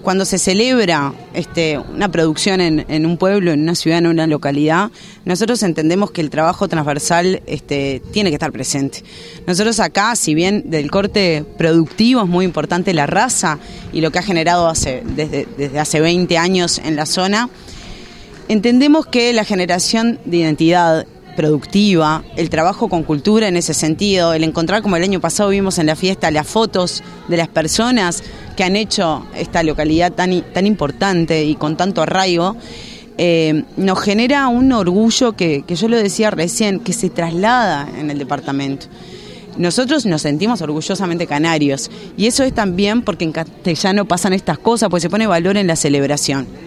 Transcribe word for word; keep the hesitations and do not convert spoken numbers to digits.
cuando se celebra este, una producción en, en un pueblo, en una ciudad, en una localidad, nosotros entendemos que el trabajo transversal este, tiene que estar presente. Nosotros acá, si bien del corte productivo es muy importante la raza y lo que ha generado hace, desde, desde hace veinte años en la zona, entendemos que la generación de identidad productiva, el trabajo con cultura en ese sentido, el encontrar, como el año pasado vimos en la fiesta, las fotos de las personas que han hecho esta localidad tan, tan importante y con tanto arraigo, eh, nos genera un orgullo que, que yo lo decía recién, que se traslada en el departamento. Nosotros nos sentimos orgullosamente canarios y eso es también porque en castellano pasan estas cosas, porque se pone valor en la celebración.